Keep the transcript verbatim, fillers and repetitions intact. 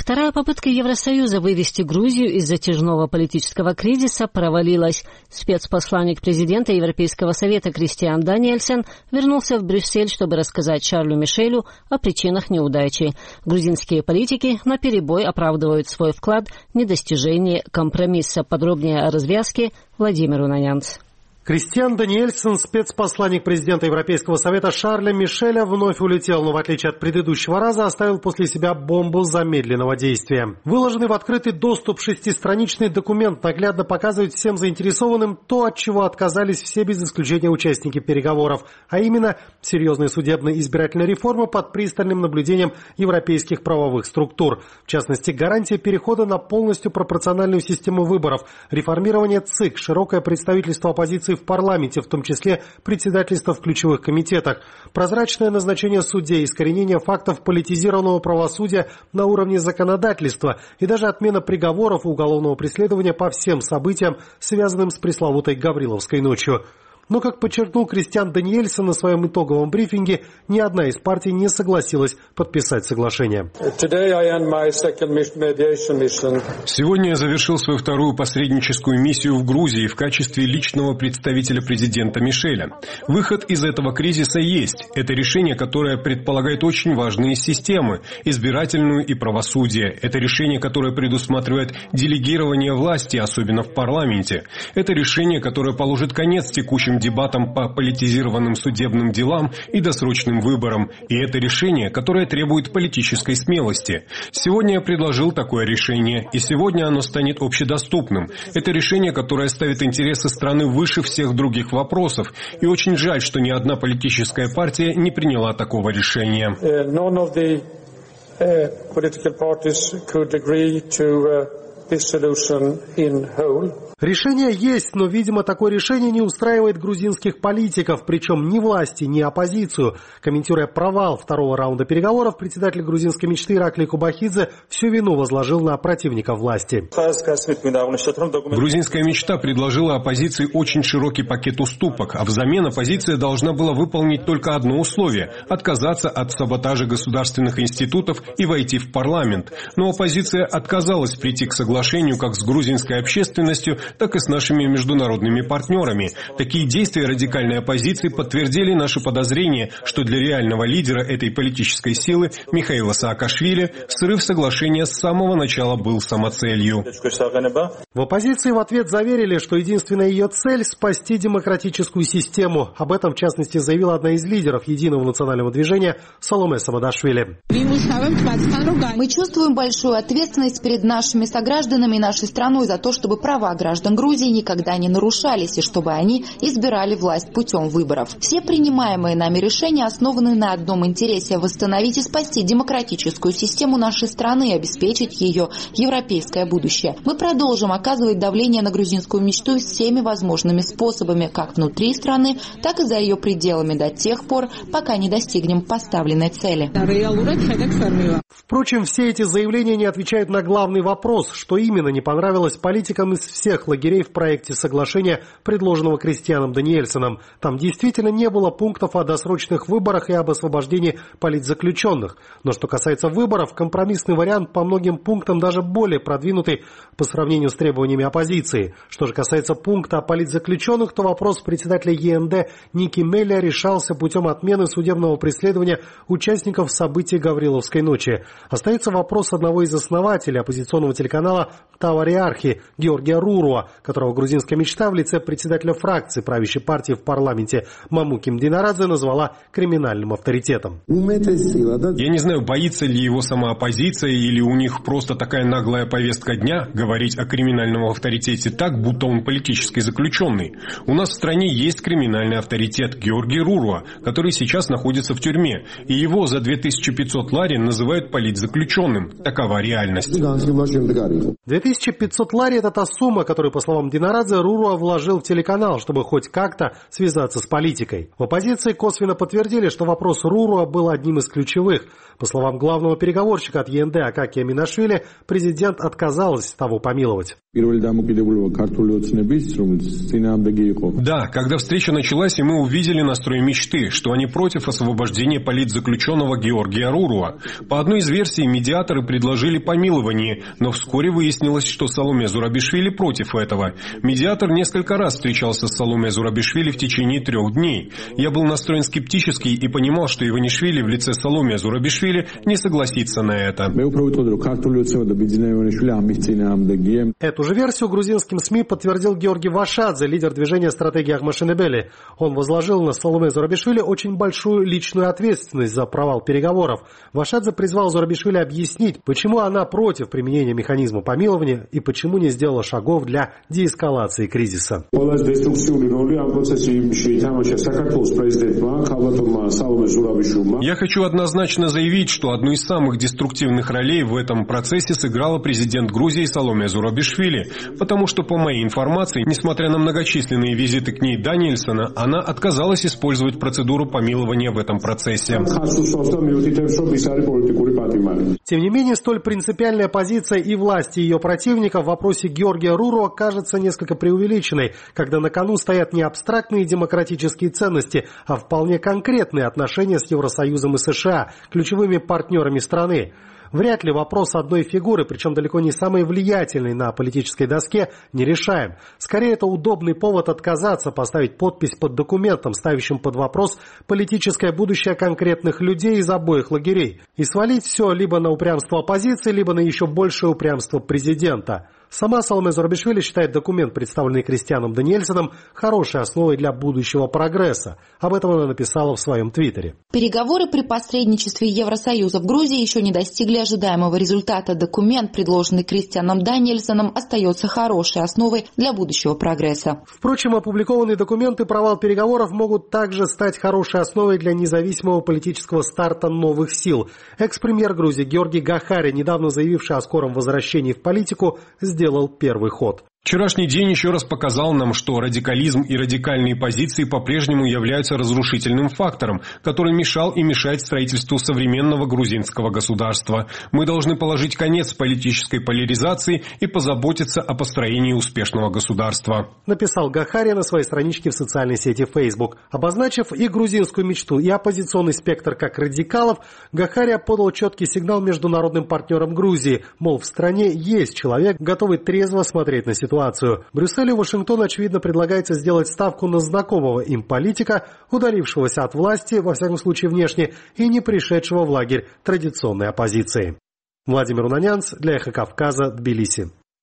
Вторая попытка Евросоюза вывести Грузию из затяжного политического кризиса провалилась. Спецпосланник президента Европейского совета Кристиан Даниэльсон вернулся в Брюссель, чтобы рассказать Шарлю Мишелю о причинах неудачи. Грузинские политики наперебой оправдывают свой вклад в недостижение компромисса. Подробнее о развязке Владимир Унанянц. Кристиан Даниэльсон, спецпосланник президента Европейского совета Шарля Мишеля, вновь улетел, но в отличие от предыдущего раза оставил после себя бомбу замедленного действия. Выложенный в открытый доступ шестистраничный документ наглядно показывает всем заинтересованным то, от чего отказались все без исключения участники переговоров, а именно серьезная судебная избирательная реформа под пристальным наблюдением европейских правовых структур. В частности, гарантия перехода на полностью пропорциональную систему выборов, реформирование ЦИК, широкое представительство оппозиции в парламенте, в том числе председательство в ключевых комитетах, прозрачное назначение судей, искоренение фактов политизированного правосудия на уровне законодательства и даже отмена приговоров и уголовного преследования по всем событиям, связанным с пресловутой Гавриловской ночью. Но, как подчеркнул Кристиан Даниэльсон на своем итоговом брифинге, ни одна из партий не согласилась подписать соглашение. Сегодня я завершил свою вторую посредническую миссию в Грузии в качестве личного представителя президента Мишеля. Выход из этого кризиса есть. Это решение, которое предполагает очень важные системы – избирательную и правосудие. Это решение, которое предусматривает делегирование власти, особенно в парламенте. Это решение, которое положит конец текущим дебатам по политизированным судебным делам и досрочным выборам. И это решение, которое требует политической смелости. Сегодня я предложил такое решение, и сегодня оно станет общедоступным. Это решение, которое ставит интересы страны выше всех других вопросов. И очень жаль, что ни одна политическая партия не приняла такого решения. Решение есть, но, видимо, такое решение не устраивает грузинских политиков, причем ни власти, ни оппозицию. Комментируя провал второго раунда переговоров, председатель грузинской мечты Ираклий Кубахидзе всю вину возложил на противников власти. Грузинская мечта предложила оппозиции очень широкий пакет уступок, а взамен оппозиция должна была выполнить только одно условие – отказаться от саботажа государственных институтов и войти в парламент. Но оппозиция отказалась прийти к соглашению как с грузинской общественностью, так и с нашими международными партнерами. Такие действия радикальной оппозиции подтвердили наши подозрения, что для реального лидера этой политической силы Михаила Саакашвили срыв соглашения с самого начала был самоцелью. В оппозиции в ответ заверили, что единственная ее цель – спасти демократическую систему. Об этом, в частности, заявила одна из лидеров Единого национального движения Саломе Самадашвили. Мы чувствуем большую ответственность перед нашими согражданами и нашей страной за то, чтобы права граждан Грузии никогда не нарушались и чтобы они избирали власть путем выборов. Все принимаемые нами решения основаны на одном интересе – восстановить и спасти демократическую систему нашей страны и обеспечить ее европейское будущее. Мы продолжим оказывать давление на грузинскую мечту всеми возможными способами, как внутри страны, так и за ее пределами до тех пор, пока не достигнем поставленной цели. Впрочем, все эти заявления не отвечают на главный вопрос, что именно не понравилось политикам из всех лагерей в проекте соглашения, предложенного Кристианом Даниэльсоном. Там действительно не было пунктов о досрочных выборах и об освобождении политзаключенных. Но что касается выборов, компромиссный вариант по многим пунктам даже более продвинутый по сравнению с требованиями оппозиции. Что же касается пункта о политзаключенных, то вопрос председателя ЕНД Ники Мелля решался путем отмены судебного преследования участников событий Гавриловской ночи. Остается вопрос одного из основателей оппозиционного телеканала Тавариархи Георгия Руруа, которого грузинская мечта в лице председателя фракции правящей партии в парламенте Мамуки Мдинарадзе назвала криминальным авторитетом. Я не знаю, боится ли его сама оппозиция или у них просто такая наглая повестка дня говорить о криминальном авторитете так, будто он политический заключенный. У нас в стране есть криминальный авторитет Георгий Руруа, который сейчас находится в тюрьме, и его за две тысячи пятьсот лари называют политзаключенным. Такова реальность. две тысячи пятьсот лари – это та сумма, которую, по словам Динарадзе, Руруа вложил в телеканал, чтобы хоть как-то связаться с политикой. В оппозиции косвенно подтвердили, что вопрос Руруа был одним из ключевых. По словам главного переговорщика от ЕНД Акакия Минашвили, президент отказалась того помиловать. Да, когда встреча началась, и мы увидели настрой мечты, что они против освобождения политзаключенного Георгия Руруа. По одной из версий, медиаторы предложили помилование, но вскоре выяснилось, что Саломе Зурабишвили против этого. Медиатор несколько раз встречался с Саломе Зурабишвили в течение трех дней. Я был настроен скептически и понимал, что Иванишвили в лице Саломе Зурабишвили не согласится на это. Эту же версию грузинским СМИ подтвердил Георгий Вашадзе, лидер движения «Стратегия Ахмашинебели». Он возложил на Саломе Зурабишвили очень большую личную ответственность за провал переговоров. Вашадзе призвал Зурабишвили объяснить, почему она против применения механизма помилования и почему не сделала шагов для деэскалации кризиса. Я хочу однозначно заявить, что одну из самых деструктивных ролей в этом процессе сыграла президент Грузии Саломе Зурабишвили, потому что, по моей информации, несмотря на многочисленные визиты к ней Даниэльсона, она отказалась использовать процедуру помилования в этом процессе. Тем не менее, столь принципиальная позиция и власти ее противников в вопросе Георгия Руруа кажется несколько преувеличенной, когда на кону стоят не абстрактные демократические ценности, а вполне конкретные отношения с Евросоюзом и США, ключевыми партнерами страны. Вряд ли вопрос одной фигуры, причем далеко не самой влиятельной на политической доске, не решаем. Скорее, это удобный повод отказаться поставить подпись под документом, ставящим под вопрос политическое будущее конкретных людей из обоих лагерей, и свалить все либо на упрямство оппозиции, либо на еще большее упрямство президента. Сама Саломе Зурабишвили считает документ, представленный Кристианом Даниэльсоном, хорошей основой для будущего прогресса. Об этом она написала в своем твиттере. Переговоры при посредничестве Евросоюза в Грузии еще не достигли ожидаемого результата. Документ, предложенный Кристианом Даниэльсоном, остается хорошей основой для будущего прогресса. Впрочем, опубликованные документы провал переговоров могут также стать хорошей основой для независимого политического старта новых сил. Экс-премьер Грузии Георгий Гахари, недавно заявивший о скором возвращении в политику, сделал сделал первый ход. Вчерашний день еще раз показал нам, что радикализм и радикальные позиции по-прежнему являются разрушительным фактором, который мешал и мешает строительству современного грузинского государства. Мы должны положить конец политической поляризации и позаботиться о построении успешного государства. Написал Гахари на своей страничке в социальной сети Facebook. Обозначив и грузинскую мечту, и оппозиционный спектр как радикалов, Гахари подал четкий сигнал международным партнерам Грузии, мол, в стране есть человек, готовый трезво смотреть на ситуацию. Брюсселю и Вашингтону, очевидно, предлагается сделать ставку на знакомого им политика, удалившегося от власти, во всяком случае внешне, и не пришедшего в лагерь традиционной оппозиции. Владимир Унанянц для Эхо Кавказа, Тбилиси.